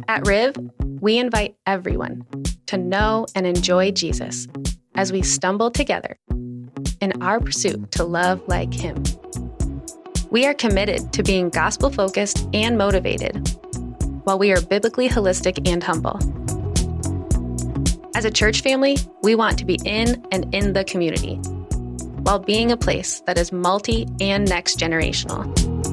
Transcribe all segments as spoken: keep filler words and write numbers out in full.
At Riv, we invite everyone to know and enjoy Jesus as we stumble together in our pursuit to love like him. We are committed to being gospel-focused and motivated, while we are biblically holistic and humble. As a church family, we want to be in and in the community, while being a place that is multi- and next-generational.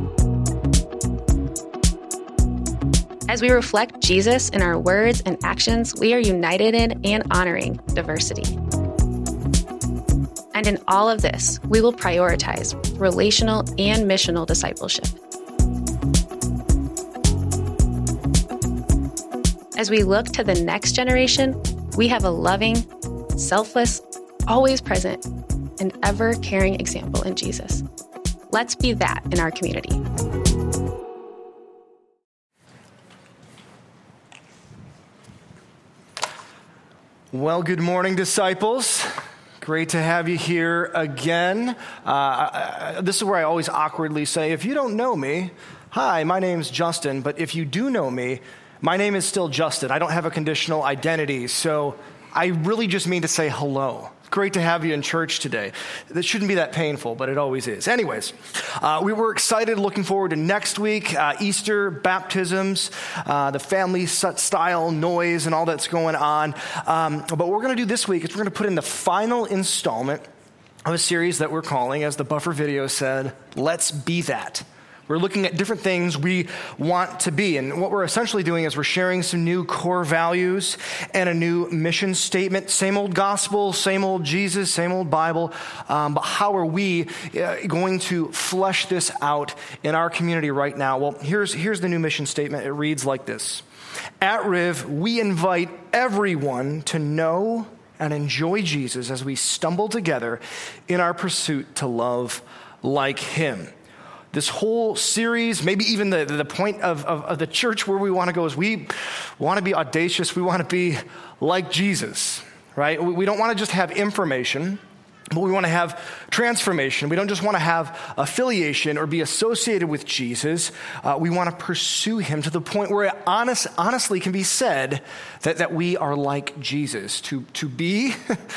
As we reflect Jesus in our words and actions, we are united in and honoring diversity. And in all of this, we will prioritize relational and missional discipleship. As we look to the next generation, we have a loving, selfless, always present, and ever-caring example in Jesus. Let's be that in our community. Well, good morning, disciples. Great to have you here again. Uh, I, I, this is where I always awkwardly say, if you don't know me, hi, my name's Justin, but if you do know me, my name is still Justin. I don't have a conditional identity, so I really just mean to say hello. Great to have you in church today. This shouldn't be that painful, but it always is. Anyways, uh, we were excited, looking forward to next week, uh, Easter, baptisms, uh, the family style noise and all that's going on. Um, but what we're going to do this week is we're going to put in the final installment of a series that we're calling, as the buffer video said, Let's Be That. We're looking at different things we want to be. And what we're essentially doing is we're sharing some new core values and a new mission statement. Same old gospel, same old Jesus, same old Bible. Um, but how are we uh, going to flesh this out in our community right now? Well, here's, here's the new mission statement. It reads like this. At Riv, we invite everyone to know and enjoy Jesus as we stumble together in our pursuit to love like him. This whole series, maybe even the, the point of, of, of the church where we want to go is we want to be audacious. We want to be like Jesus, right? We, we don't want to just have information, but we want to have transformation. We don't just want to have affiliation or be associated with Jesus. Uh, we want to pursue him to the point where it honest, honestly can be said that, that we are like Jesus. To, to be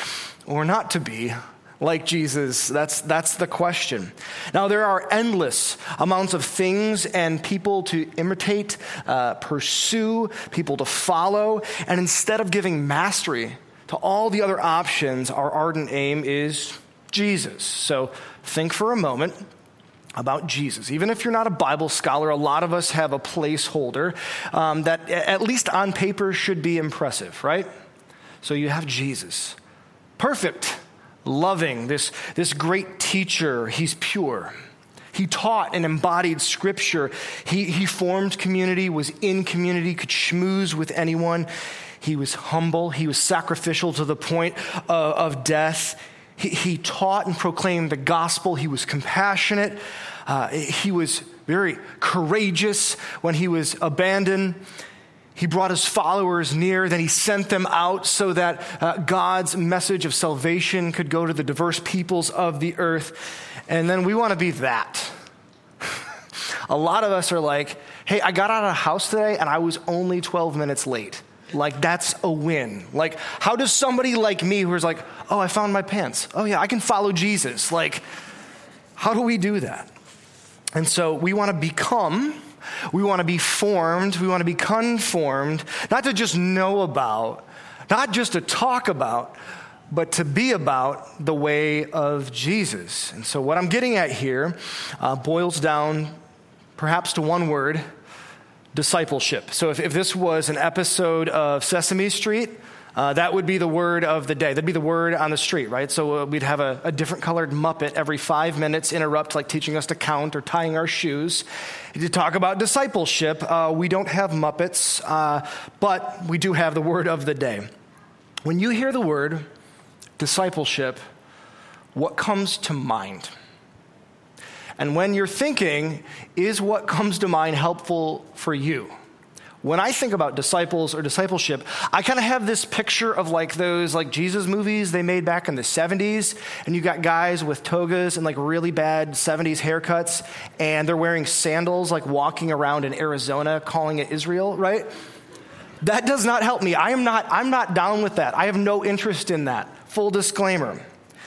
or not to be like Jesus, that's that's the question. Now, there are endless amounts of things and people to imitate, uh, pursue, people to follow, and instead of giving mastery to all the other options, our ardent aim is Jesus. So think for a moment about Jesus. Even if you're not a Bible scholar, a lot of us have a placeholder um, that, at least on paper, should be impressive, right? So you have Jesus, perfect, loving, this, this great teacher. He's pure. He taught and embodied scripture. He, he formed community, was in community, could schmooze with anyone. He was humble. He was sacrificial to the point of, of death. He, he taught and proclaimed the gospel. He was compassionate. Uh, he was very courageous when he was abandoned. He brought his followers near, then he sent them out so that uh, God's message of salvation could go to the diverse peoples of the earth. And then we want to be that. A lot of us are like, hey, I got out of the house today and I was only twelve minutes late. Like, that's a win. Like, how does somebody like me who's like, oh, I found my pants. Oh yeah, I can follow Jesus. Like, how do we do that? And so we want to become... We want to be formed, we want to be conformed, not to just know about, not just to talk about, but to be about the way of Jesus. And so what I'm getting at here uh, boils down perhaps to one word: discipleship. So if, if this was an episode of Sesame Street, Uh, that would be the word of the day. That'd be the word on the street, right? So uh, we'd have a, a different colored Muppet every five minutes interrupt, like teaching us to count or tying our shoes. To talk about discipleship, uh, we don't have Muppets, uh, but we do have the word of the day. When you hear the word discipleship, what comes to mind? And when you're thinking, is what comes to mind helpful for you? When I think about disciples or discipleship, I kind of have this picture of like those like Jesus movies they made back in the seventies, and you got guys with togas and like really bad seventies haircuts, and they're wearing sandals like walking around in Arizona calling it Israel, right? That does not help me. I am not, I'm not down with that. I have no interest in that. Full disclaimer.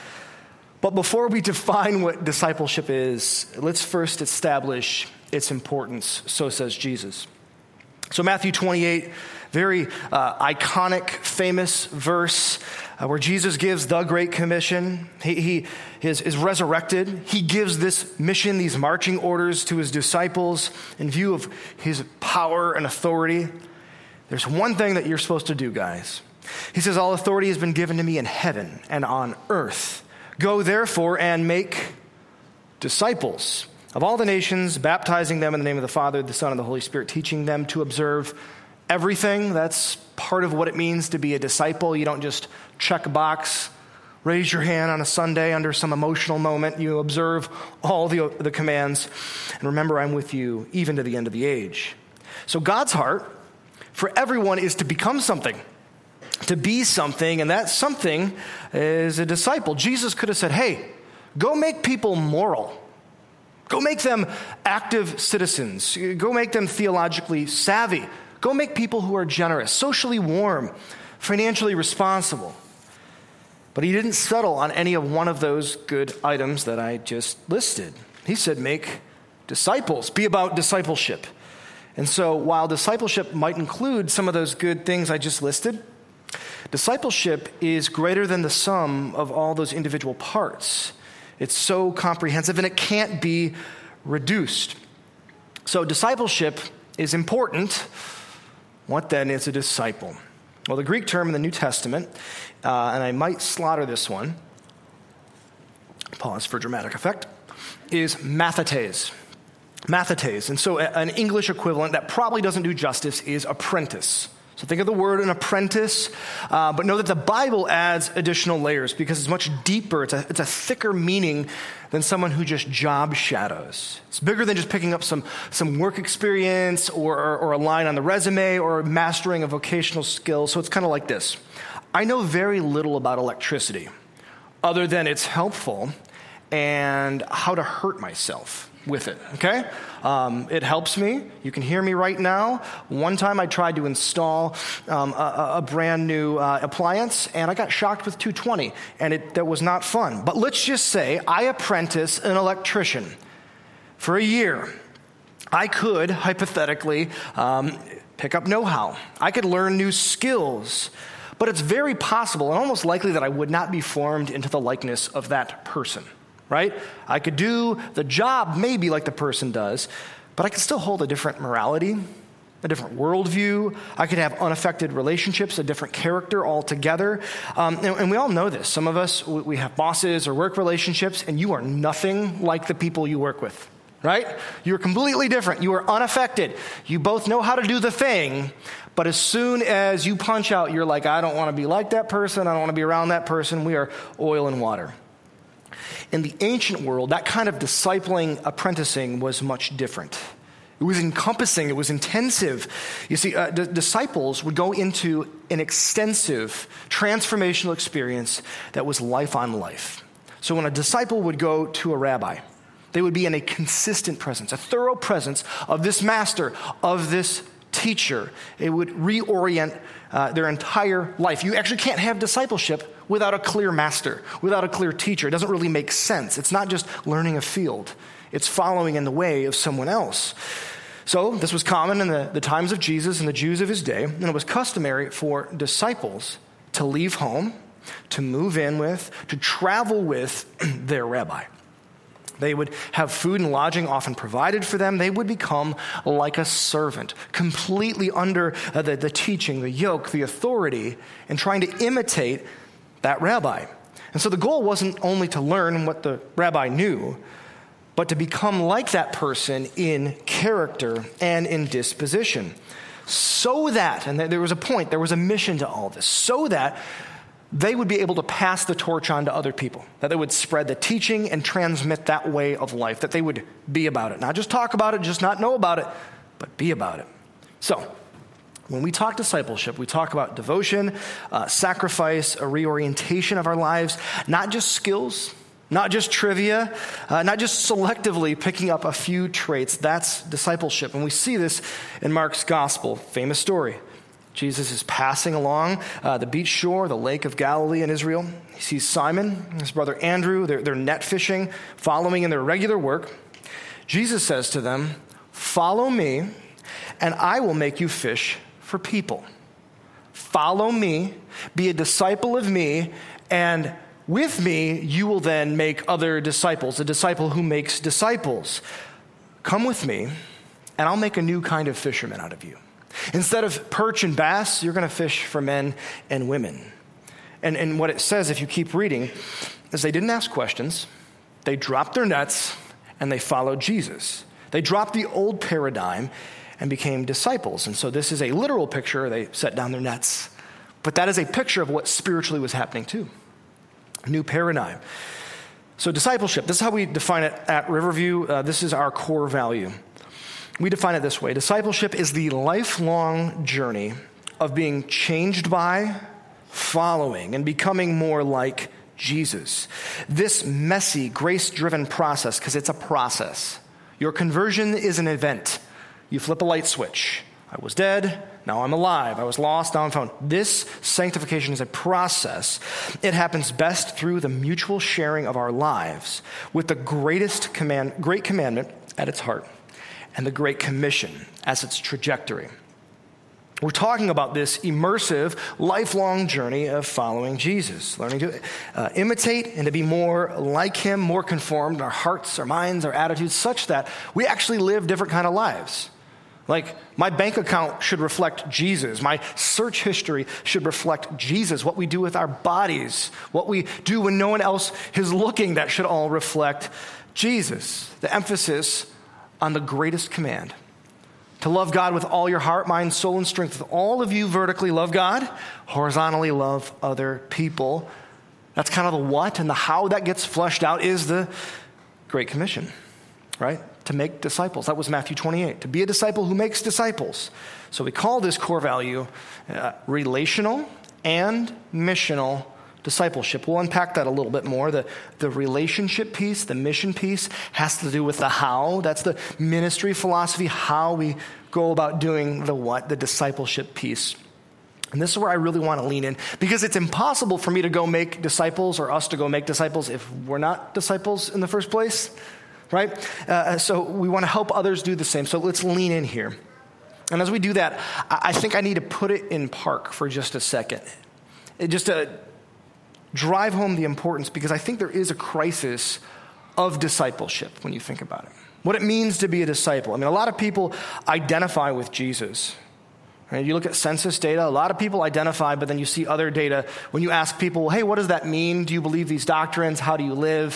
But before we define what discipleship is, let's first establish its importance. So says Jesus. So Matthew twenty-eight, very uh, iconic, famous verse uh, where Jesus gives the Great Commission. He, he is, is resurrected. He gives this mission, these marching orders to his disciples in view of his power and authority. There's one thing that you're supposed to do, guys. He says, all authority has been given to me in heaven and on earth. Go therefore and make disciples of all the nations, baptizing them in the name of the Father, the Son, and the Holy Spirit, teaching them to observe everything. That's part of what it means to be a disciple. You don't just check a box, raise your hand on a Sunday under some emotional moment. You observe all the, the commands. And remember, I'm with you even to the end of the age. So God's heart for everyone is to become something, to be something, and that something is a disciple. Jesus could have said, hey, go make people moral. Go make them active citizens. Go make them theologically savvy. Go make people who are generous, socially warm, financially responsible. But he didn't settle on any of one of those good items that I just listed. He said, make disciples, be about discipleship. And so while discipleship might include some of those good things I just listed, discipleship is greater than the sum of all those individual parts. It's so comprehensive and it can't be reduced. So discipleship is important. What then is a disciple? Well, the Greek term in the New Testament, uh, and I might slaughter this one, pause for dramatic effect, is mathetes. Mathetes. And so an English equivalent that probably doesn't do justice is apprentice. So think of the word an apprentice, uh, but know that the Bible adds additional layers because it's much deeper. It's a, it's a thicker meaning than someone who just job shadows. It's bigger than just picking up some, some work experience or, or, or a line on the resume or mastering a vocational skill. So it's kind of like this. I know very little about electricity other than it's helpful and how to hurt myself with it, okay? Um, it helps me. You can hear me right now. One time I tried to install um, a, a brand new uh, appliance, and I got shocked with two twenty, and it, that was not fun. But let's just say I apprentice an electrician for a year. I could, hypothetically, um, pick up know-how. I could learn new skills. But it's very possible and almost likely that I would not be formed into the likeness of that person. Right? I could do the job maybe like the person does, but I could still hold a different morality, a different worldview. I could have unaffected relationships, a different character altogether. Um, and, and we all know this. Some of us, we have bosses or work relationships, and you are nothing like the people you work with. Right? You're completely different. You are unaffected. You both know how to do the thing, but as soon as you punch out, you're like, I don't want to be like that person. I don't want to be around that person. We are oil and water. In the ancient world, that kind of discipling, apprenticing was much different. It was encompassing. It was intensive. You see, uh, d- disciples would go into an extensive transformational experience that was life on life. So when a disciple would go to a rabbi, they would be in a consistent presence, a thorough presence of this master, of this teacher. It would reorient uh, their entire life. You actually can't have discipleship without a clear master, without a clear teacher. It doesn't really make sense. It's not just learning a field. It's following in the way of someone else. So this was common in the, the times of Jesus and the Jews of his day, and it was customary for disciples to leave home, to move in with, to travel with their rabbi. They would have food and lodging often provided for them. They would become like a servant, completely under uh, the, the teaching, the yoke, the authority, and trying to imitate that rabbi. And so the goal wasn't only to learn what the rabbi knew, but to become like that person in character and in disposition. So that, and there was a point, there was a mission to all this, so that they would be able to pass the torch on to other people, that they would spread the teaching and transmit that way of life, that they would be about it. Not just talk about it, just not know about it, but be about it. So, when we talk discipleship, we talk about devotion, uh, sacrifice, a reorientation of our lives, not just skills, not just trivia, uh, not just selectively picking up a few traits. That's discipleship. And we see this in Mark's gospel, famous story. Jesus is passing along uh, the beach shore, the Lake of Galilee in Israel. He sees Simon and his brother Andrew. They're, they're net fishing, following in their regular work. Jesus says to them, "Follow me, and I will make you fish for people." Follow me, be a disciple of me, and with me, you will then make other disciples, a disciple who makes disciples. Come with me, and I'll make a new kind of fisherman out of you. Instead of perch and bass, you're going to fish for men and women. And, and what it says, if you keep reading, is they didn't ask questions. They dropped their nets, and they followed Jesus. They dropped the old paradigm and became disciples. And so this is a literal picture. They set down their nets. But that is a picture of what spiritually was happening too. A new paradigm. So discipleship, this is how we define it at Riverview. Uh, this is our core value. We define it this way. Discipleship is the lifelong journey of being changed by, following, and becoming more like Jesus. This messy, grace-driven process, because it's a process. Your conversion is an event. You flip a light switch. I was dead, now I'm alive. I was lost, now I'm found. This sanctification is a process. It happens best through the mutual sharing of our lives with the greatest command, great commandment at its heart, and the Great Commission as its trajectory. We're talking about this immersive, lifelong journey of following Jesus, learning to uh, imitate and to be more like him, more conformed in our hearts, our minds, our attitudes, such that we actually live different kind of lives. Like, my bank account should reflect Jesus. My search history should reflect Jesus. What we do with our bodies, what we do when no one else is looking, that should all reflect Jesus. The emphasis on the greatest command, to love God with all your heart, mind, soul, and strength. With all of you vertically love God, horizontally love other people. That's kind of the what, and the how that gets fleshed out is the Great Commission, right? To make disciples. That was Matthew twenty-eight. To be a disciple who makes disciples. So we call this core value uh, relational and missional discipleship. We'll unpack that a little bit more. The, the relationship piece, the mission piece, has to do with the how. That's the ministry philosophy, how we go about doing the what, the discipleship piece. And this is where I really want to lean in, because it's impossible for me to go make disciples or us to go make disciples if we're not disciples in the first place, right? Uh, so we want to help others do the same. So let's lean in here. And as we do that, I think I need to put it in park for just a second. It just to drive home the importance, because I think there is a crisis of discipleship when you think about it. What it means to be a disciple. I mean, a lot of people identify with Jesus. Right? You look at census data, a lot of people identify, but then you see other data. When you ask people, hey, what does that mean? Do you believe these doctrines? How do you live?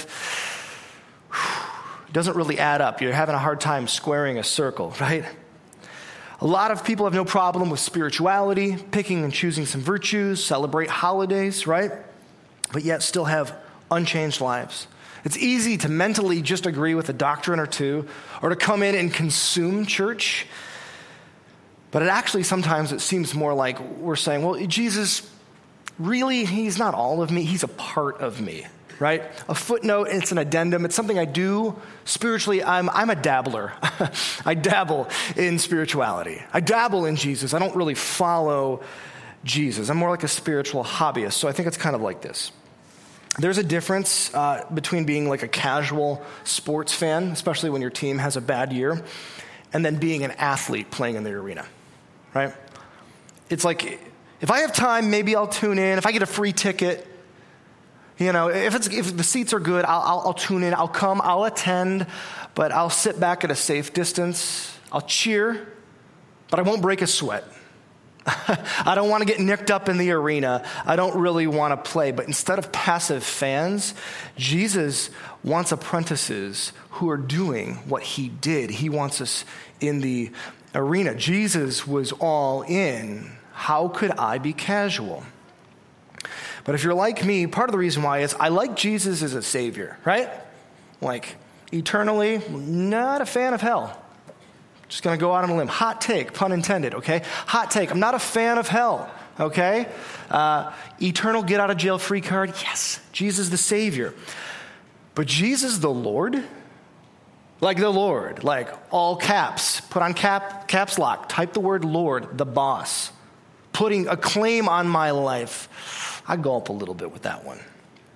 It doesn't really add up. You're having a hard time squaring a circle, right? A lot of people have no problem with spirituality, picking and choosing some virtues, celebrate holidays, right? But yet still have unchanged lives. It's easy to mentally just agree with a doctrine or two, or to come in and consume church. But it actually sometimes it seems more like we're saying, well, Jesus, really, he's not all of me. He's a part of me, right? A footnote, it's an addendum. It's something I do spiritually. I'm, I'm a dabbler. I dabble in spirituality. I dabble in Jesus. I don't really follow Jesus. I'm more like a spiritual hobbyist. So I think it's kind of like this. There's a difference uh, between being like a casual sports fan, especially when your team has a bad year, and then being an athlete playing in the arena, right? It's like, if I have time, maybe I'll tune in. If I get a free ticket, you know, if it's if the seats are good, I'll, I'll, I'll tune in. I'll come, I'll attend, but I'll sit back at a safe distance. I'll cheer, but I won't break a sweat. I don't want to get nicked up in the arena. I don't really want to play. But instead of passive fans, Jesus wants apprentices who are doing what he did. He wants us in the arena. Jesus was all in. How could I be casual? But if you're like me, part of the reason why is I like Jesus as a savior, right? Like, eternally, not a fan of hell. Just going to go out on a limb. Hot take, pun intended, okay? Hot take. I'm not a fan of hell, okay? Uh, eternal get out of jail free card. Yes, Jesus the Savior. But Jesus the Lord? Like the Lord, like all caps. Put on cap caps lock. Type the word Lord, the boss. putting a claim on my life. I gulp a little bit with that one.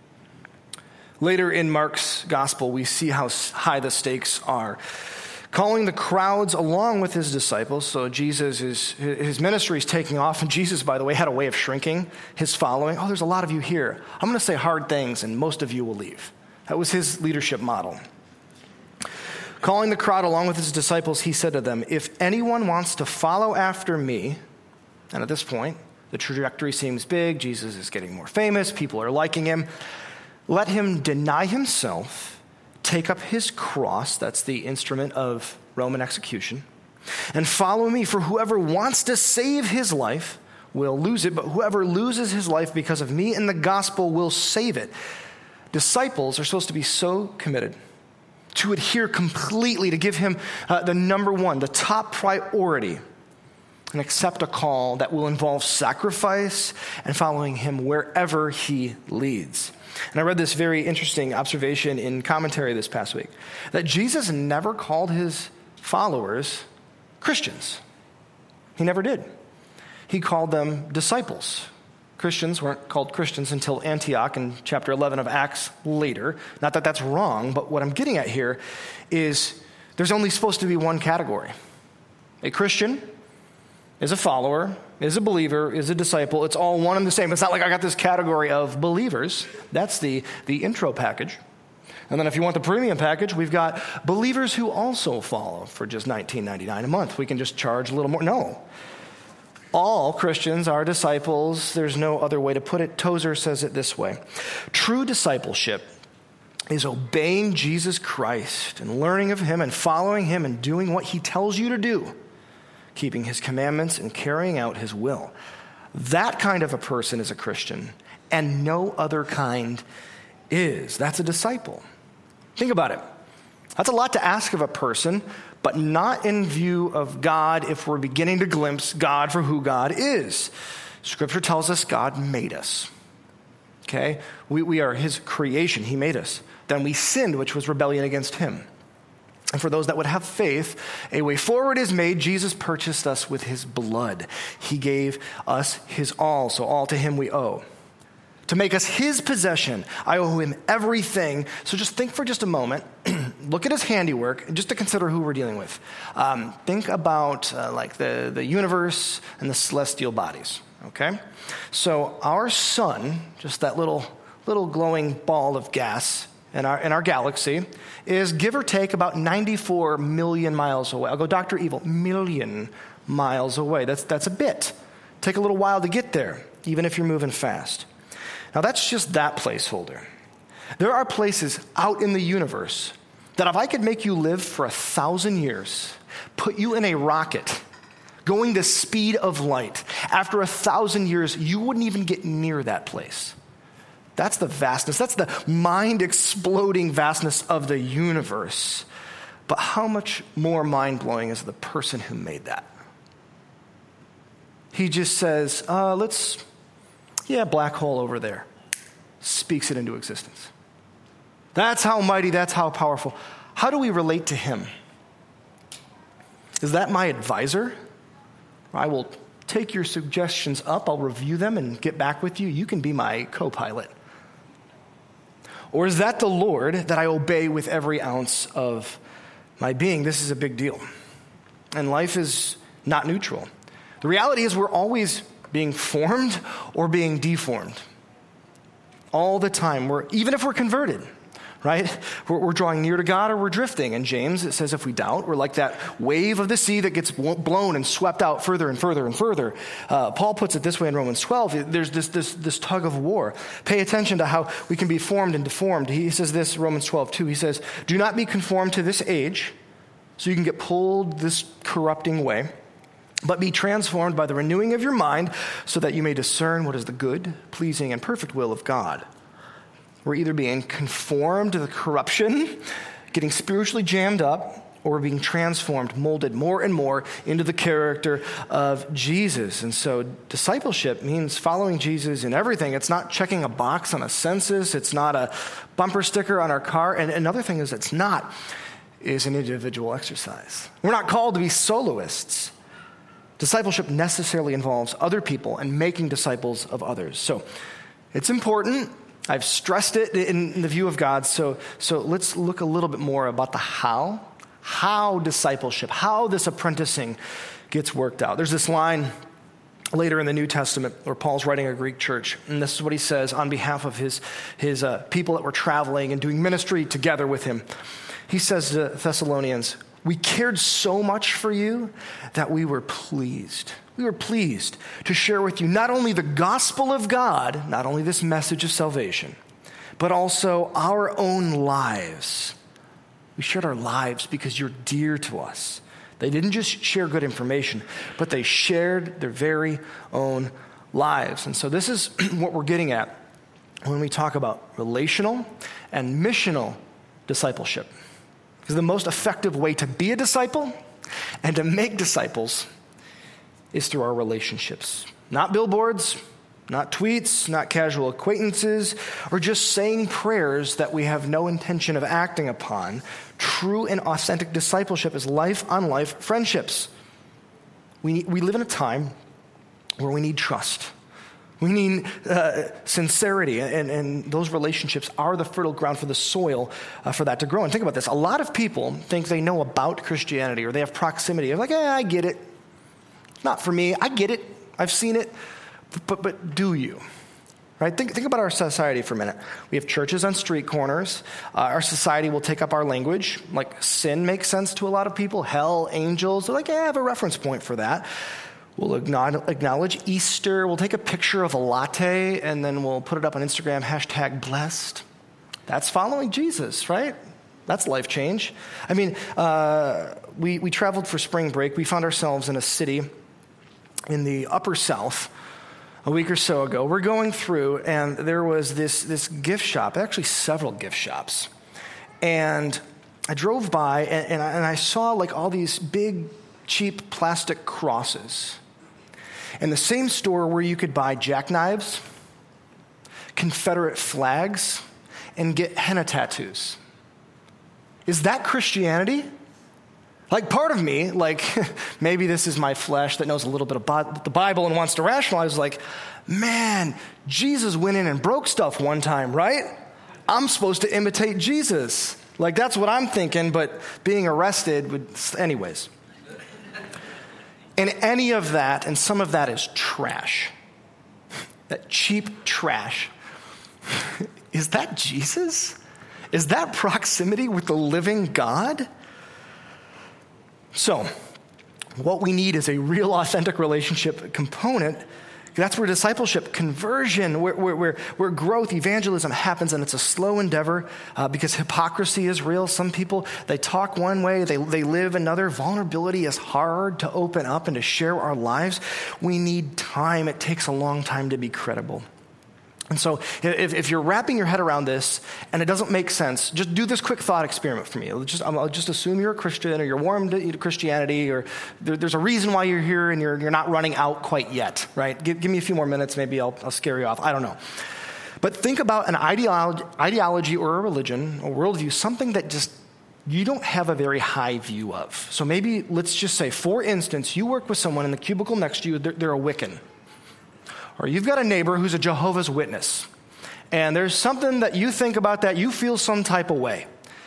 Later in Mark's gospel, we see how high the stakes are. Calling the crowds along with his disciples, so Jesus is, his ministry is taking off, and Jesus, by the way, had a way of shrinking his following. Oh, there's a lot of you here. I'm going to say hard things, and most of you will leave. That was his leadership model. Calling the crowd along with his disciples, he said to them, if anyone wants to follow after me, and at this point, the trajectory seems big, Jesus is getting more famous, people are liking him, let him deny himself, take up his cross, that's the instrument of Roman execution, and follow me. For whoever wants to save his life will lose it, but whoever loses his life because of me and the gospel will save it. Disciples are supposed to be so committed to adhere completely, to give him uh, the number one, the top priority, and accept a call that will involve sacrifice and following him wherever he leads. And I read this very interesting observation in commentary this past week, that Jesus never called his followers Christians. He never did. He called them disciples. Christians weren't called Christians until Antioch in chapter eleven of Acts later. Not that that's wrong, but what I'm getting at here is there's only supposed to be one category. A Christian is a follower, is a believer, is a disciple. It's all one and the same. It's not like I got this category of believers. That's the, the intro package. And then if you want the premium package, we've got believers who also follow for just nineteen ninety-nine a month. We can just charge a little more. No. All Christians are disciples. There's no other way to put it. Tozer says it this way. True discipleship is obeying Jesus Christ and learning of him and following him and doing what he tells you to do, keeping his commandments and carrying out his will. That kind of a person is a Christian, and no other kind is. That's a disciple. Think about it. That's a lot to ask of a person, but not in view of God if we're beginning to glimpse God for who God is. Scripture tells us God made us. Okay? We, we are his creation. He made us. Then we sinned, which was rebellion against him. And for those that would have faith, a way forward is made. Jesus purchased us with his blood. He gave us his all, so all to him we owe. To make us his possession, I owe him everything. So just think for just a moment, look at his handiwork, just to consider who we're dealing with. Um, think about uh, like the, the universe and the celestial bodies, okay? So our sun, just that little, little glowing ball of gas in our, in our galaxy, is give or take about ninety-four million miles away. I'll go Doctor Evil, million miles away. That's, that's a bit. Take a little while to get there, even if you're moving fast. Now, that's just that placeholder. There are places out in the universe that if I could make you live for a thousand years, put you in a rocket going the speed of light, after a thousand years, you wouldn't even get near that place. That's the vastness. That's the mind-exploding vastness of the universe. But how much more mind-blowing is the person who made that? He just says, uh, let's... Yeah, black hole over there. Speaks it into existence. That's how mighty, that's how powerful. How do we relate to him? Is that my advisor? I will take your suggestions up, I'll review them and get back with you. You can be my co-pilot. Or is that the Lord that I obey with every ounce of my being? This is a big deal. And life is not neutral. The reality is we're always being formed or being deformed. All the time. We're, even if we're converted, right? We're, we're drawing near to God or we're drifting. And James, it says if we doubt, we're like that wave of the sea that gets blown and swept out further and further and further. Uh, Paul puts it this way in Romans twelve. There's this, this, this tug of war. Pay attention to how we can be formed and deformed. He says this, Romans twelve two. He says, do not be conformed to this age so you can get pulled this corrupting way, but be transformed by the renewing of your mind so that you may discern what is the good, pleasing, and perfect will of God. We're either being conformed to the corruption, getting spiritually jammed up, or we're being transformed, molded more and more into the character of Jesus. And so discipleship means following Jesus in everything. It's not checking a box on a census. It's not a bumper sticker on our car. And another thing is it's not, is an individual exercise. We're not called to be soloists. Discipleship necessarily involves other people and making disciples of others. So it's important. I've stressed it in the view of God. So, so let's look a little bit more about the how. How discipleship, how this apprenticing gets worked out. There's this line later in the New Testament where Paul's writing a Greek church, and this is what he says on behalf of his, his uh, people that were traveling and doing ministry together with him. He says to Thessalonians, "We cared so much for you that we were pleased. We were pleased to share with you not only the gospel of God, not only this message of salvation, but also our own lives." We shared our lives because you're dear to us. They didn't just share good information, but they shared their very own lives. And so this is what we're getting at when we talk about relational and missional discipleship. Because the most effective way to be a disciple and to make disciples is through our relationships. Not billboards, not tweets, not casual acquaintances, or just saying prayers that we have no intention of acting upon. True and authentic discipleship is life-on-life friendships. We, we live in a time where we need trust. We need uh, sincerity, and, and those relationships are the fertile ground for the soil uh, for that to grow. And think about this. A lot of people think they know about Christianity, or they have proximity. They're like, yeah, I get it. Not for me. I get it. I've seen it. But but do you? Right? Think, think about our society for a minute. We have churches on street corners. Uh, our society will take up our language. Like sin makes sense to a lot of people. Hell, angels. They're like, yeah, I have a reference point for that. We'll acknowledge Easter. We'll take a picture of a latte and then we'll put it up on Instagram, hashtag blessed. That's following Jesus, right? That's life change. I mean, uh, we, we traveled for spring break. We found ourselves in a city in the upper South a week or so ago. We're going through, and there was this, this gift shop, actually several gift shops. And I drove by, and, and, I, and I saw like all these big, cheap plastic crosses. In the same store where you could buy jackknives, Confederate flags, and get henna tattoos. Is that Christianity? Like part of me, like maybe this is my flesh that knows a little bit about the Bible and wants to rationalize, like, man, Jesus went in and broke stuff one time, right? I'm supposed to imitate Jesus. Like that's what I'm thinking, but being arrested would, anyways. And any of that, and some of that is trash. That cheap trash. Is that Jesus? Is that proximity with the living God? So, what we need is a real authentic relationship component. That's where discipleship, conversion, where, where, where, where growth, evangelism happens, and it's a slow endeavor uh, because hypocrisy is real. Some people, they talk one way, they, they live another. Vulnerability is hard to open up and to share our lives. We need time. It takes a long time to be credible. And so if, if you're wrapping your head around this and it doesn't make sense, just do this quick thought experiment for me. Just, I'll just assume you're a Christian or you're warm to Christianity, or there, there's a reason why you're here and you're, you're not running out quite yet, right? Give, give me a few more minutes. Maybe I'll, I'll scare you off. I don't know. But think about an ideology, ideology or a religion, a worldview, something that just you don't have a very high view of. So maybe let's just say, for instance, you work with someone in the cubicle next to you, they're, they're a Wiccan. Or you've got a neighbor who's a Jehovah's Witness, and there's something that you think about that you feel some type of way.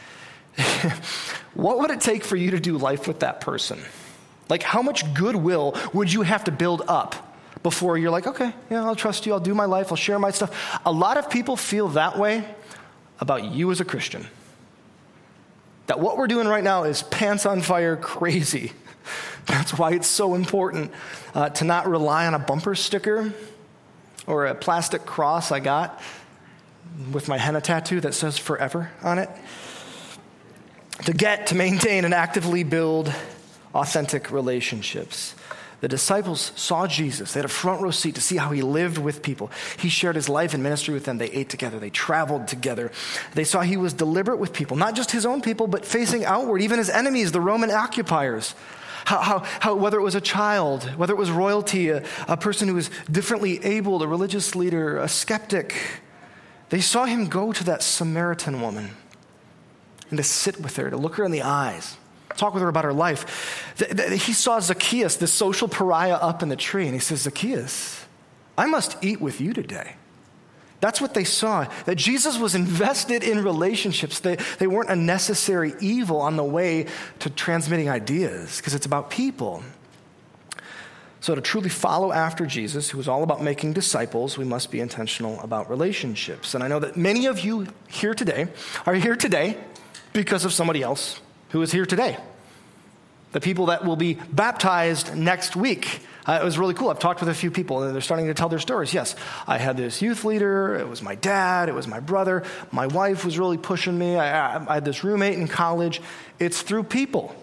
What would it take for you to do life with that person? Like, how much goodwill would you have to build up before you're like, okay, yeah, I'll trust you, I'll do my life, I'll share my stuff. A lot of people feel that way about you as a Christian. That what we're doing right now is pants on fire crazy. That's why it's so important uh, to not rely on a bumper sticker or a plastic cross I got with my henna tattoo that says forever on it. To get, to maintain, and actively build authentic relationships. The disciples saw Jesus. They had a front row seat to see how he lived with people. He shared his life and ministry with them. They ate together. They traveled together. They saw he was deliberate with people, not just his own people, but facing outward, even his enemies, the Roman occupiers. How, how, how, whether it was a child, whether it was royalty, a, a person who was differently abled, a religious leader, a skeptic, they saw him go to that Samaritan woman and to sit with her, to look her in the eyes, talk with her about her life. He saw Zacchaeus, this social pariah, up in the tree, and he says, Zacchaeus, I must eat with you today. That's what they saw, that Jesus was invested in relationships. They, they weren't a necessary evil on the way to transmitting ideas, because it's about people. So to truly follow after Jesus, who was all about making disciples, we must be intentional about relationships. And I know that many of you here today are here today because of somebody else who is here today. The people that will be baptized next week. Uh, it was really cool. I've talked with a few people, and they're starting to tell their stories. Yes, I had this youth leader. It was my dad. It was my brother. My wife was really pushing me. I, I, I had this roommate in college. It's through people.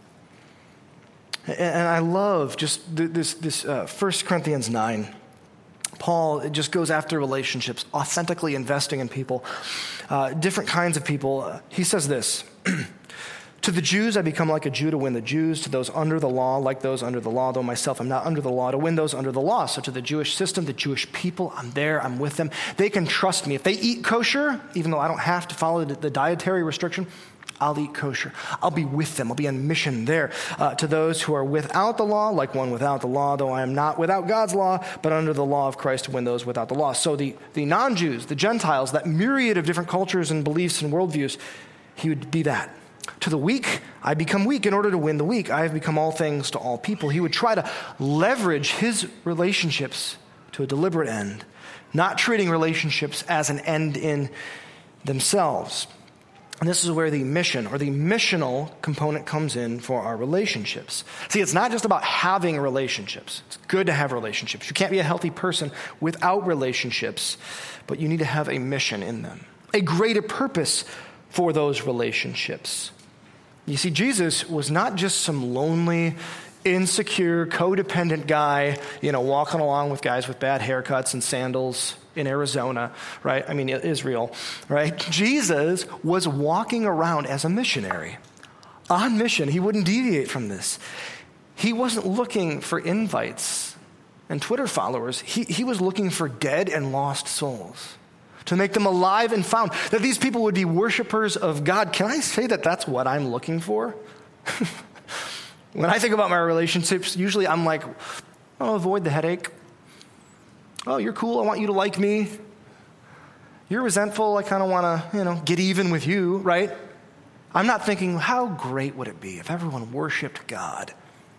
And, and I love just this, this uh, First Corinthians nine. Paul it just goes after relationships, authentically investing in people, uh, different kinds of people. Uh, he says this, to the Jews, I become like a Jew to win the Jews. To those under the law, like those under the law, though myself I'm not under the law, to win those under the law. So to the Jewish system, the Jewish people, I'm there, I'm with them. They can trust me. If they eat kosher, even though I don't have to follow the, the dietary restriction, I'll eat kosher. I'll be with them. I'll be on mission there. Uh, to those who are without the law, like one without the law, though I am not without God's law, but under the law of Christ to win those without the law. So the, the non-Jews, the Gentiles, that myriad of different cultures and beliefs and worldviews, he would be that. To the weak, I become weak in order to win the weak. I have become all things to all people. He would try to leverage his relationships to a deliberate end, not treating relationships as an end in themselves. And this is where the mission or the missional component comes in for our relationships. See, it's not just about having relationships. It's good to have relationships. You can't be a healthy person without relationships, but you need to have a mission in them, a greater purpose for those relationships. You see, Jesus was not just some lonely, insecure, codependent guy, you know, walking along with guys with bad haircuts and sandals in Arizona, right? I mean, Israel, right? Jesus was walking around as a missionary, on mission. He wouldn't deviate from this. He wasn't looking for invites and Twitter followers. He, he was looking for dead and lost souls, to make them alive and found, that these people would be worshipers of God. Can I say that that's what I'm looking for? When I think about my relationships, usually I'm like, I'll avoid the headache. Oh, you're cool. I want you to like me. You're resentful. I kind of want to, you know, get even with you, right? I'm not thinking, how great would it be if everyone worshiped God?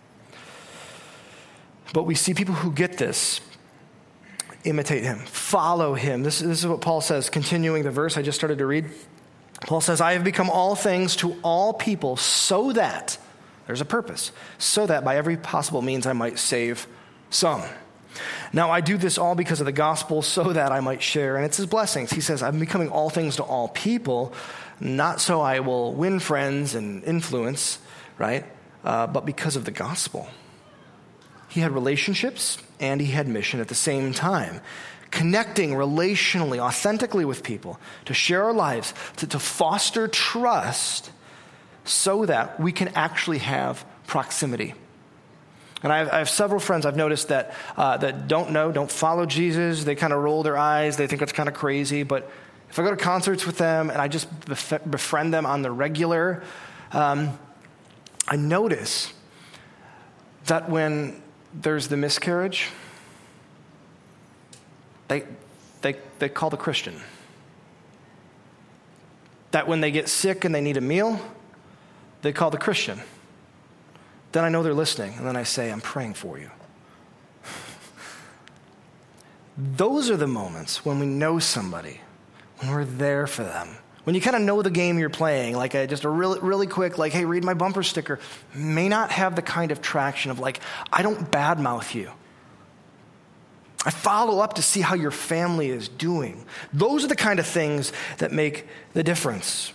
But we see people who get this, imitate him, follow him. This, this is what Paul says, continuing the verse I just started to read. Paul says, I have become all things to all people so that, there's a purpose, so that by every possible means I might save some. Now I do this all because of the gospel so that I might share in its blessings. He says, I'm becoming all things to all people, not so I will win friends and influence, right? Uh, but because of the gospel. He had relationships and he had mission at the same time. Connecting relationally, authentically with people, to share our lives, to, to foster trust so that we can actually have proximity. And I have, I have several friends I've noticed that uh, that don't know, don't follow Jesus. They kind of roll their eyes. They think it's kind of crazy. But if I go to concerts with them and I just bef- befriend them on the regular, um, I notice that when there's the miscarriage, they they they call the Christian. That when they get sick and they need a meal, they call the Christian. Then I know they're listening, and then I say, I'm praying for you. Those are the moments when we know somebody, when we're there for them. When you kind of know the game you're playing, like a, just a really, really quick, like, hey, read my bumper sticker, may not have the kind of traction of like, I don't badmouth you. I follow up to see how your family is doing. Those are the kind of things that make the difference.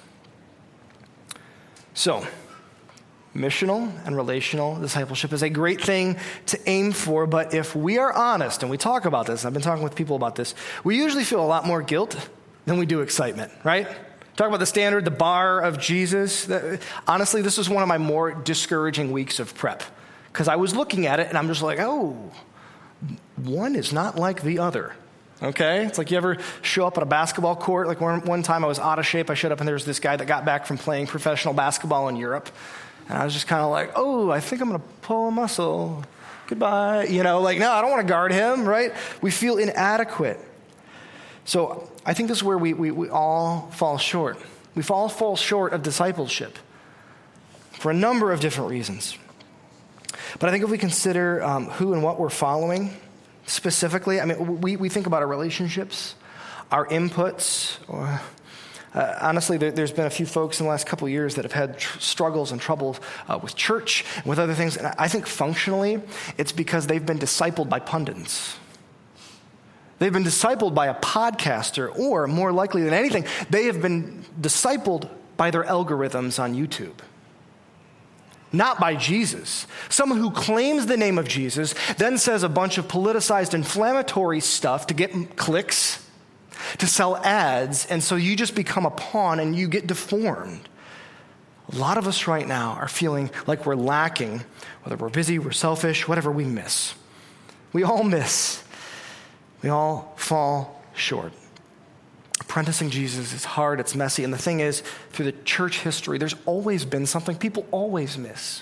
So, missional and relational discipleship is a great thing to aim for, but if we are honest, and we talk about this, I've been talking with people about this, we usually feel a lot more guilt than we do excitement, right? Talk about the standard, the bar of Jesus. Honestly, this was one of my more discouraging weeks of prep, because I was looking at it and I'm just like, oh, one is not like the other. Okay? It's like you ever show up at a basketball court. Like one, one time I was out of shape. I showed up and there was this guy that got back from playing professional basketball in Europe. And I was just kind of like, oh, I think I'm going to pull a muscle. Goodbye. You know, like, no, I don't want to guard him, right? We feel inadequate. So I think this is where we, we, we all fall short. We all fall short of discipleship for a number of different reasons. But I think if we consider um, who and what we're following specifically, I mean, we, we think about our relationships, our inputs. Or, uh, honestly, there, there's been a few folks in the last couple of years that have had tr- struggles and troubles uh, with church and with other things. And I think functionally, it's because they've been discipled by pundits. They've been discipled by a podcaster, or more likely than anything, they have been discipled by their algorithms on YouTube. Not by Jesus. Someone who claims the name of Jesus, then says a bunch of politicized, inflammatory stuff to get clicks, to sell ads, and so you just become a pawn and you get deformed. A lot of us right now are feeling like we're lacking, whether we're busy, we're selfish, whatever, we miss. We all miss. We all fall short. Apprenticing Jesus is hard, it's messy, and the thing is, through the church history, there's always been something people always miss.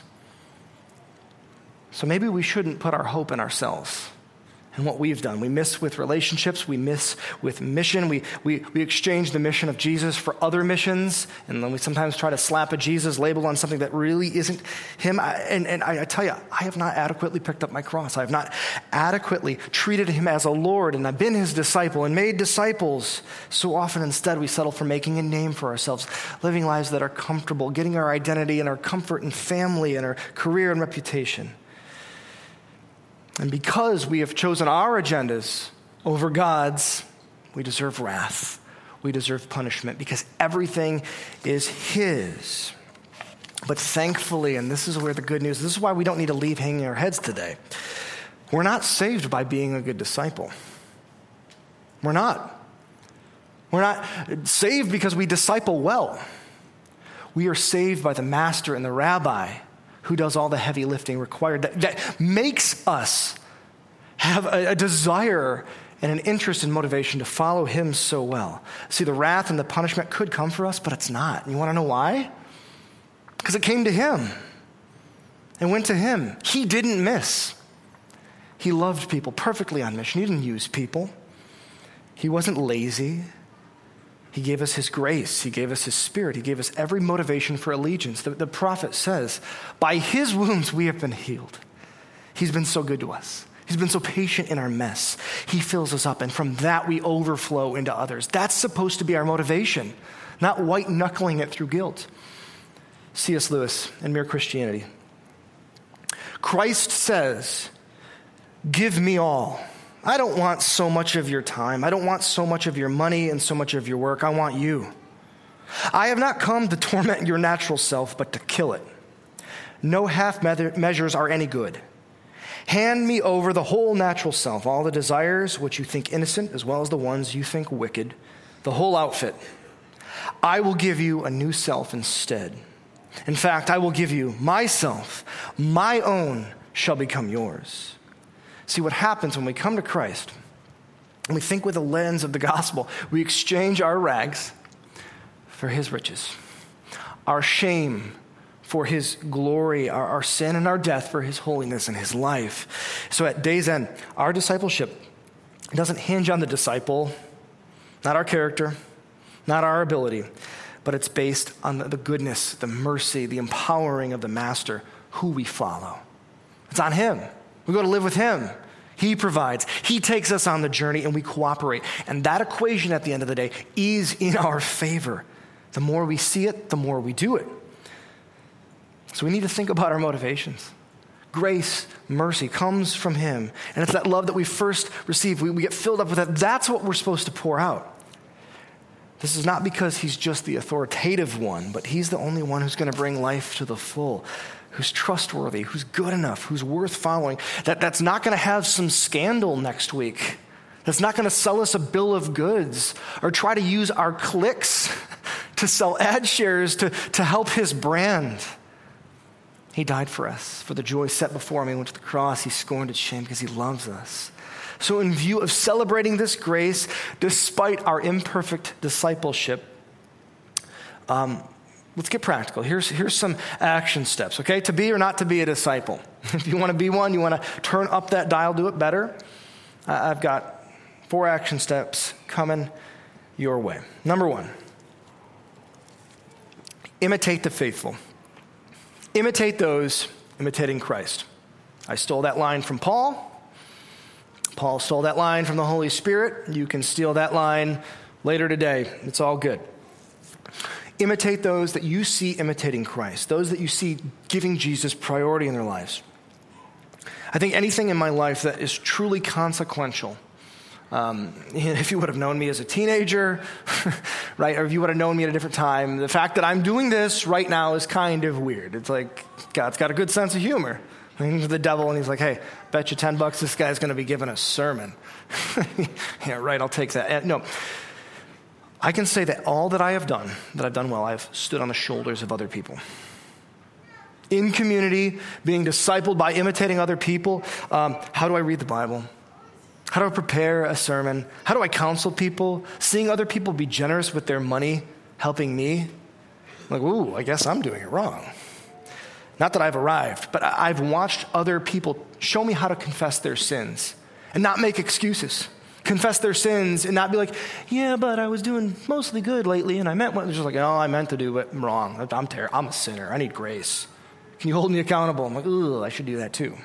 So maybe we shouldn't put our hope in ourselves and what we've done. We miss with relationships, we miss with mission, we, we, we exchange the mission of Jesus for other missions, and then we sometimes try to slap a Jesus label on something that really isn't him. I, and and I, I tell you, I have not adequately picked up my cross. I have not adequately treated him as a Lord, and I've been his disciple and made disciples. So often instead we settle for making a name for ourselves, living lives that are comfortable, getting our identity and our comfort and family and our career and reputation. And because we have chosen our agendas over God's, we deserve wrath. We deserve punishment because everything is his. But thankfully, and this is where the good news, this is why we don't need to leave hanging our heads today. We're not saved by being a good disciple. We're not. We're not saved because we disciple well. We are saved by the master and the rabbi who does all the heavy lifting required, that, that makes us have a, a desire and an interest and motivation to follow him so well. See, the wrath and the punishment could come for us, but it's not. And you want to know why? Because it came to him. It went to him. He didn't miss. He loved people perfectly on mission. He didn't use people. He wasn't lazy. He gave us his grace. He gave us his spirit. He gave us every motivation for allegiance. The, the prophet says, by his wounds we have been healed. He's been so good to us. He's been so patient in our mess. He fills us up, and from that we overflow into others. That's supposed to be our motivation, not white-knuckling it through guilt. C S Lewis in Mere Christianity. Christ says, give me all. I don't want so much of your time. I don't want so much of your money and so much of your work. I want you. I have not come to torment your natural self, but to kill it. No half measures are any good. Hand me over the whole natural self, all the desires which you think innocent as well as the ones you think wicked, the whole outfit. I will give you a new self instead. In fact, I will give you myself. My own shall become yours. See, what happens when we come to Christ and we think with the lens of the gospel, we exchange our rags for his riches, our shame for his glory, our, our sin and our death for his holiness and his life. So at day's end, our discipleship doesn't hinge on the disciple, not our character, not our ability, but it's based on the, the goodness, the mercy, the empowering of the master who we follow. It's on him. We go to live with him. He provides. He takes us on the journey and we cooperate. And that equation at the end of the day is in our favor. The more we see it, the more we do it. So we need to think about our motivations. Grace, mercy comes from him. And it's that love that we first receive. We, we get filled up with that. That's what we're supposed to pour out. This is not because he's just the authoritative one, but he's the only one who's going to bring life to the full, who's trustworthy, who's good enough, who's worth following, that, that's not going to have some scandal next week, that's not going to sell us a bill of goods or try to use our clicks to sell ad shares to, to help his brand. He died for us. For the joy set before him, he went to the cross. He scorned its shame because he loves us. So in view of celebrating this grace, despite our imperfect discipleship, um, let's get practical. Here's, here's some action steps, okay? To be or not to be a disciple. If you want to be one, you want to turn up that dial, do it better. Uh, I've got four action steps coming your way. Number one, imitate the faithful. Imitate those imitating Christ. I stole that line from Paul. Paul stole that line from the Holy Spirit. You can steal that line later today. It's all good. Imitate those that you see imitating Christ, those that you see giving Jesus priority in their lives. I think anything in my life that is truly consequential, um, if you would have known me as a teenager, right, or if you would have known me at a different time, the fact that I'm doing this right now is kind of weird. It's like God's got a good sense of humor. He's the devil, and he's like, hey, bet you ten bucks this guy's going to be giving a sermon. Yeah, right, I'll take that. No, I can say that all that I have done, that I've done well, I've stood on the shoulders of other people. In community, being discipled by imitating other people. Um, how do I read the Bible? How do I prepare a sermon? How do I counsel people? Seeing other people be generous with their money, helping me. Like, ooh, I guess I'm doing it wrong. Not that I've arrived, but I've watched other people show me how to confess their sins and not make excuses. Confess their sins and not be like, yeah, but I was doing mostly good lately and I meant what, just like, oh, I meant to do it wrong. I'm ter- I'm a sinner. I need grace. Can you hold me accountable? I'm like, ooh, I should do that too.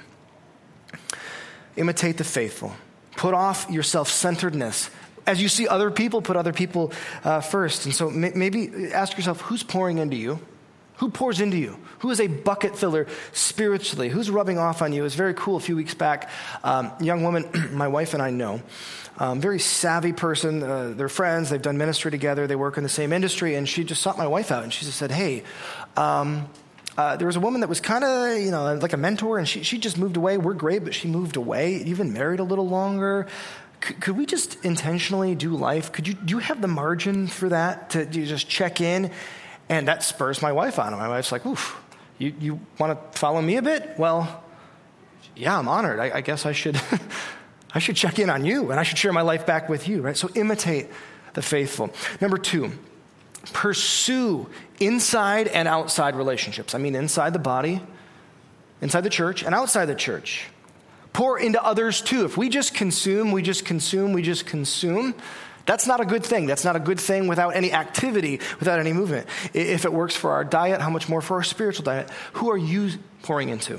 Imitate the faithful. Put off your self-centeredness. As you see other people, put other people uh, first. And so may- maybe ask yourself, who's pouring into you? Who pours into you? Who is a bucket filler spiritually? Who's rubbing off on you? It was very cool a few weeks back. Um, young woman, my wife and I know, um, very savvy person. Uh, they're friends. They've done ministry together. They work in the same industry. And she just sought my wife out. And she just said, hey, um, uh, there was a woman that was kind of, you know, like a mentor. And she, she just moved away. We're great, but she moved away. Even married a little longer. C- could we just intentionally do life? Could you, do you have the margin for that to do you just check in? And that spurs my wife on. My wife's like, oof, you, you want to follow me a bit? Well, yeah, I'm honored. I, I guess I should I should check in on you, and I should share my life back with you, right? So imitate the faithful. Number two, pursue inside and outside relationships. I mean inside the body, inside the church, and outside the church. Pour into others too. If we just consume, we just consume, we just consume, that's not a good thing. That's not a good thing without any activity, without any movement. If it works for our diet, how much more for our spiritual diet? Who are you pouring into?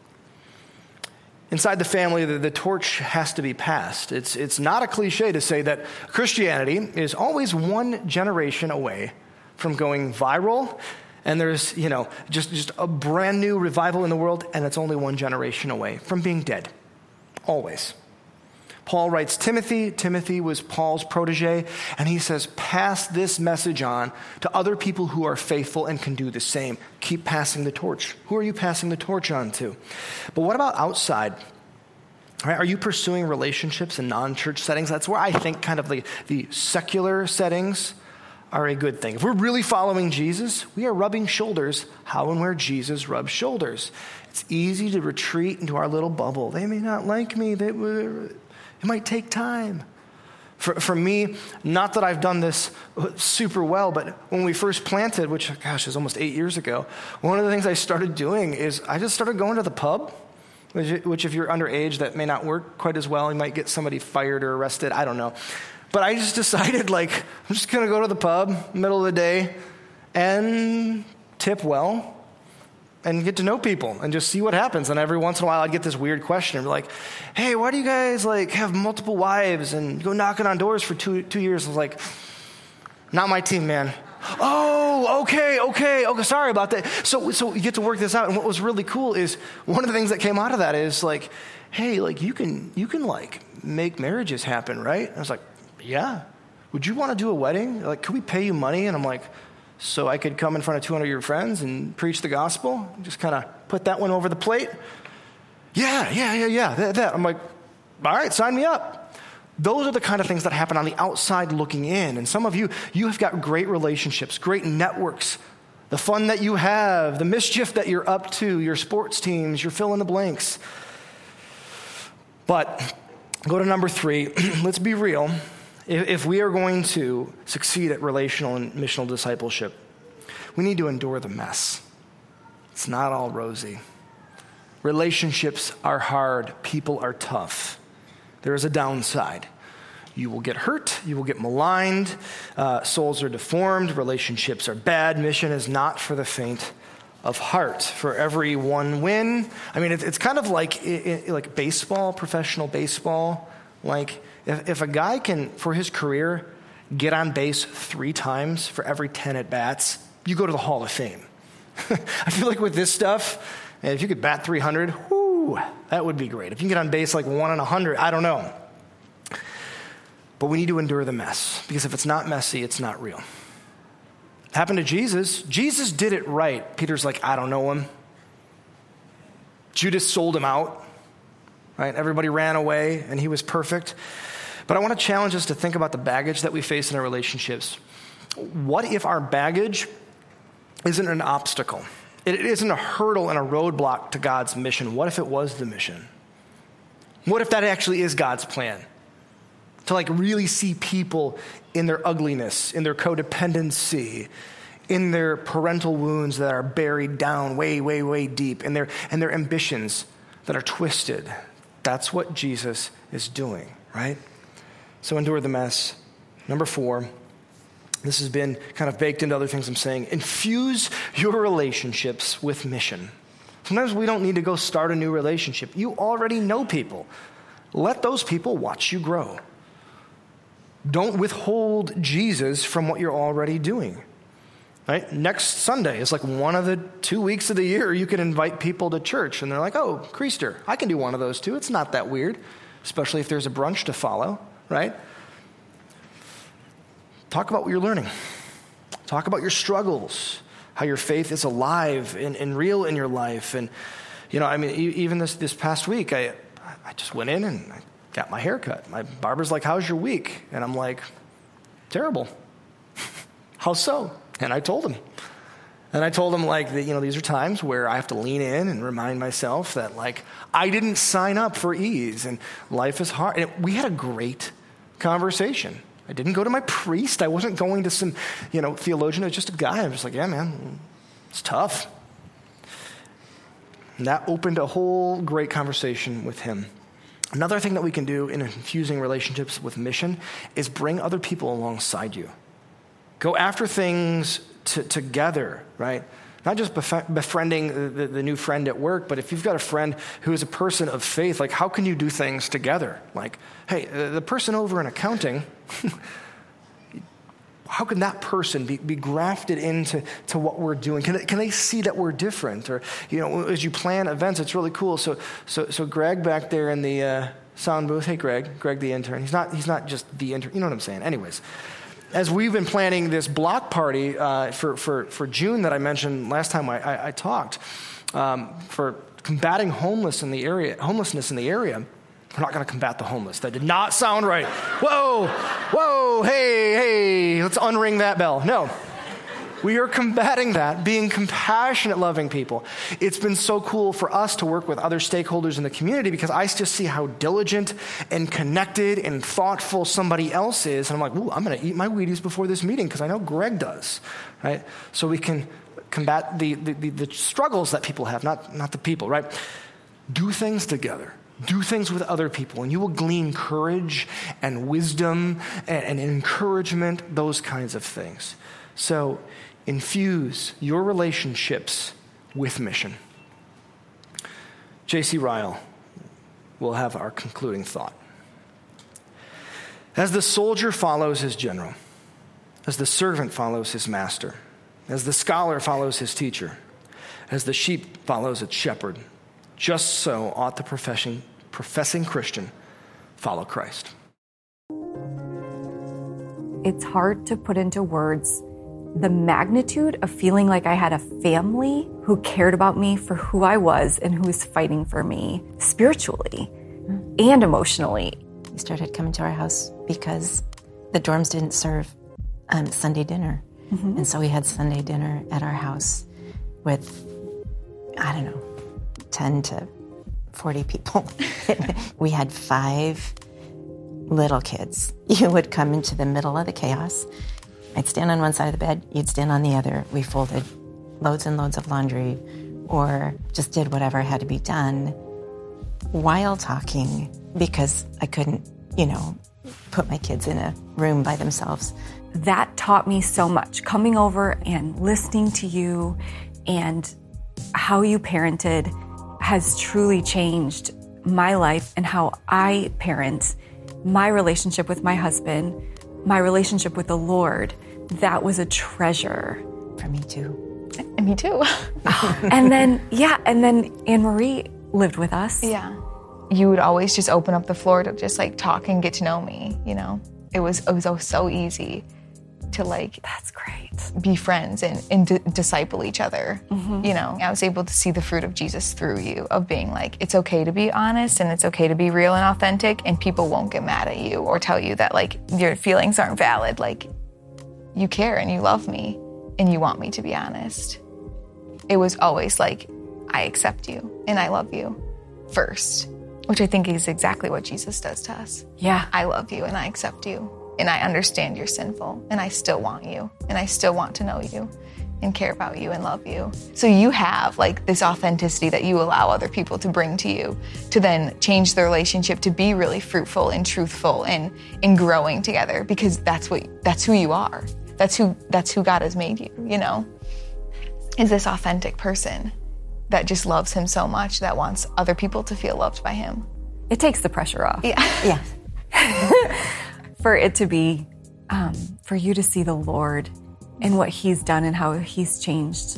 Inside the family, the, the torch has to be passed. It's, it's not a cliche to say that Christianity is always one generation away from going viral, and there's, you know, just, just a brand new revival in the world, and it's only one generation away from being dead. Always. Paul writes Timothy. Timothy was Paul's protege, and he says, pass this message on to other people who are faithful and can do the same. Keep passing the torch. Who are you passing the torch on to? But what about outside? Right? Are you pursuing relationships in non-church settings? That's where I think kind of the, the secular settings are a good thing. If we're really following Jesus, we are rubbing shoulders how and where Jesus rubs shoulders. It's easy to retreat into our little bubble. They may not like me. They were... It might take time. For, for me, not that I've done this super well, but when we first planted, which, gosh, is almost eight years ago, one of the things I started doing is I just started going to the pub, which, which if you're underage, that may not work quite as well. You might get somebody fired or arrested. I don't know. But I just decided, like, I'm just going to go to the pub, middle of the day, and tip well, and get to know people and just see what happens. And every once in a while I'd get this weird question. And be like, hey, why do you guys like have multiple wives and go knocking on doors for two two years? I was like, not my team, man. Oh, okay, okay, okay, sorry about that. So so you get to work this out. And what was really cool is one of the things that came out of that is like, hey, like you can you can like make marriages happen, right? And I was like, yeah. Would you want to do a wedding? Like, could we pay you money? And I'm like, so I could come in front of two hundred of your friends and preach the gospel? Just kind of put that one over the plate? Yeah, yeah, yeah, yeah, that, that. I'm like, all right, sign me up. Those are the kind of things that happen on the outside looking in. And some of you, you have got great relationships, great networks, the fun that you have, the mischief that you're up to, your sports teams, your fill in the blanks. But go to number three. Let's be real. If we are going to succeed at relational and missional discipleship, we need to endure the mess. It's not all rosy. Relationships are hard. People are tough. There is a downside. You will get hurt. You will get maligned. Uh, souls are deformed. Relationships are bad. Mission is not for the faint of heart. For every one win, I mean, it's, it's kind of like it, it, like baseball, professional baseball. Like if, if a guy can, for his career, get on base three times for every ten at-bats, you go to the Hall of Fame. I feel like with this stuff, if you could bat three hundred, whoo, that would be great. If you can get on base like one in one hundred, I don't know. But we need to endure the mess, because if it's not messy, it's not real. It happened to Jesus. Jesus did it right. Peter's like, I don't know him. Judas sold him out, right? Everybody ran away, and he was perfect. But I want to challenge us to think about the baggage that we face in our relationships. What if our baggage isn't an obstacle? It isn't a hurdle and a roadblock to God's mission. What if it was the mission? What if that actually is God's plan? To like really see people in their ugliness, in their codependency, in their parental wounds that are buried down way, way, way deep, and their and their ambitions that are twisted. That's what Jesus is doing, right? So endure the mess. Number four, this has been kind of baked into other things I'm saying. Infuse your relationships with mission. Sometimes we don't need to go start a new relationship. You already know people. Let those people watch you grow. Don't withhold Jesus from what you're already doing. Right? Next Sunday is like one of the two weeks of the year you can invite people to church. And they're like, oh, Creaster, I can do one of those too. It's not that weird, especially if there's a brunch to follow, right? Talk about what you're learning. Talk about your struggles, how your faith is alive and, and real in your life. And, you know, I mean, even this, this past week, I, I just went in and I got my hair cut. My barber's like, how's your week? And I'm like, terrible. How so? And I told him. And I told him, like, that, you know, these are times where I have to lean in and remind myself that, like, I didn't sign up for ease and life is hard. And it, we had a great conversation. I didn't go to my priest. I wasn't going to some, you know, theologian. It was just a guy. I'm just like, yeah, man, it's tough. And that opened a whole great conversation with him. Another thing that we can do in infusing relationships with mission is bring other people alongside you. Go after things to, together, right? Not just bef- befriending the, the, the new friend at work, but if you've got a friend who is a person of faith, like how can you do things together? Like, hey, uh, the person over in accounting, how can that person be, be grafted into to what we're doing? Can they, can they see that we're different? Or, you know, as you plan events, it's really cool. So, so, so Greg back there in the uh, sound booth, hey, Greg, Greg the intern. He's not, he's not just the intern. You know what I'm saying? Anyways, as we've been planning this block party uh, for, for, for June that I mentioned last time I, I, I talked, um, for combating homeless in the area, homelessness in the area. We're not going to combat the homeless. That did not sound right. Whoa, whoa, hey, hey, let's unring that bell. No. We are combating that, being compassionate, loving people. It's been so cool for us to work with other stakeholders in the community because I just see how diligent and connected and thoughtful somebody else is. And I'm like, ooh, I'm going to eat my Wheaties before this meeting because I know Greg does, right? So we can combat the, the, the, the struggles that people have, not, not the people, right? Do things together. Do things with other people, and you will glean courage and wisdom and, and encouragement, those kinds of things. So infuse your relationships with mission. J C Ryle will have our concluding thought. As the soldier follows his general, as the servant follows his master, as the scholar follows his teacher, as the sheep follows its shepherd, just so ought the professing, professing Christian follow Christ. It's hard to put into words the magnitude of feeling like I had a family who cared about me for who I was and who was fighting for me spiritually mm-hmm. and emotionally. He started coming to our house because the dorms didn't serve um, Sunday dinner. Mm-hmm. And so we had Sunday dinner at our house with, I don't know, ten to forty people. We had five little kids. You would come into the middle of the chaos I'd stand on one side of the bed, you'd stand on the other. We folded loads and loads of laundry or just did whatever had to be done while talking because I couldn't, you know, put my kids in a room by themselves. That taught me so much. Coming over and listening to you and how you parented has truly changed my life and how I parent, my relationship with my husband, my relationship with the Lord. That was a treasure. For me too. And me too. And then, yeah, and then Anne-Marie lived with us. Yeah. You would always just open up the floor to just like talk and get to know me, you know? It was, it was oh, so easy to like, that's great, be friends and, and d- disciple each other. Mm-hmm. You know, I was able to see the fruit of Jesus through you, of being like, it's okay to be honest and it's okay to be real and authentic, and people won't get mad at you or tell you that like your feelings aren't valid. Like, you care and you love me and you want me to be honest. It was always like, I accept you and I love you first, which I think is exactly what Jesus does to us. Yeah. I love you and I accept you and I understand you're sinful and I still want you and I still want to know you and care about you and love you. So you have like this authenticity that you allow other people to bring to you to then change the relationship to be really fruitful and truthful and, and growing together, because that's what, that's who you are. That's who, that's who God has made you, you know, is this authentic person that just loves him so much that wants other people to feel loved by him. It takes the pressure off. Yeah. Yeah. For it to be, um, for you to see the Lord and what he's done and how he's changed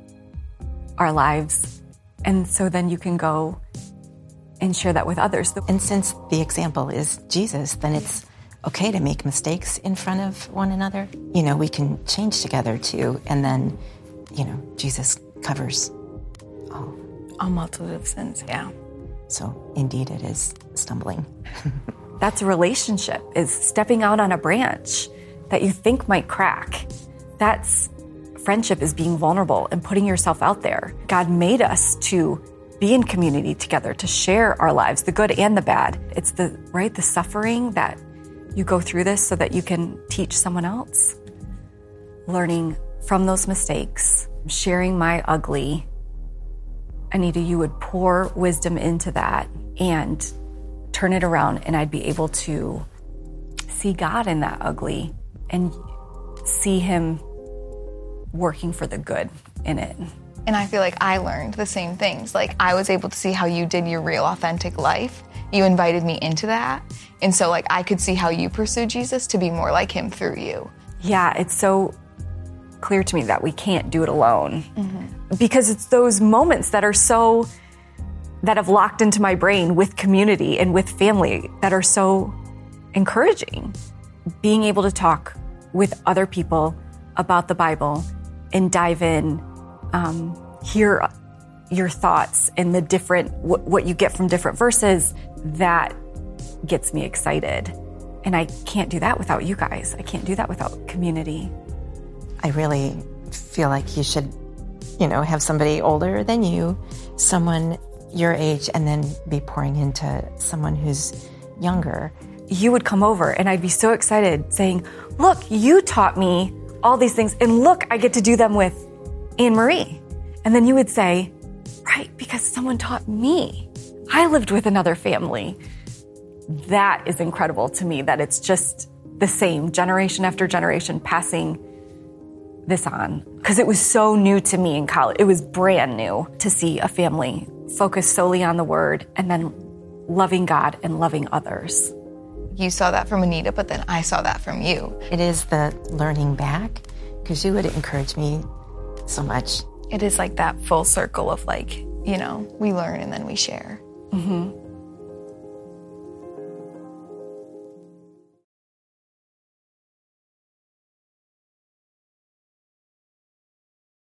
our lives. And so then you can go and share that with others. And since the example is Jesus, then it's okay to make mistakes in front of one another. You know, we can change together too. And then, you know, Jesus covers all. A multitude of sins, yeah. So indeed it is stumbling. That's a relationship, is stepping out on a branch that you think might crack. That's friendship, is being vulnerable and putting yourself out there. God made us to be in community together, to share our lives, the good and the bad. It's the, right, the suffering that you go through this so that you can teach someone else. Learning from those mistakes, sharing my ugly. Anita, you would pour wisdom into that and turn it around, and I'd be able to see God in that ugly and see him working for the good in it. And I feel like I learned the same things. Like, I was able to see how you did your real authentic life. You invited me into that. And so like I could see how you pursued Jesus to be more like him through you. Yeah, it's so clear to me that we can't do it alone. Mm-hmm. Because it's those moments that are so, that have locked into my brain with community and with family that are so encouraging. Being able to talk with other people about the Bible and dive in, um, hear your thoughts and the different, what, what you get from different verses, that gets me excited. And I can't do that without you guys. I can't do that without community. I really feel like you should, you know, have somebody older than you, someone your age, and then be pouring into someone who's younger. You would come over and I'd be so excited saying, look, you taught me all these things, and look, I get to do them with Anne-Marie. And then you would say, right, because someone taught me. I lived with another family. That is incredible to me, that it's just the same generation after generation passing this on. Because it was so new to me in college. It was brand new to see a family focus solely on the word and then loving God and loving others. You saw that from Anita, but then I saw that from you. It is the learning back, because you would encourage me so much. It is like that full circle of like, you know, we learn and then we share. Mm-hmm.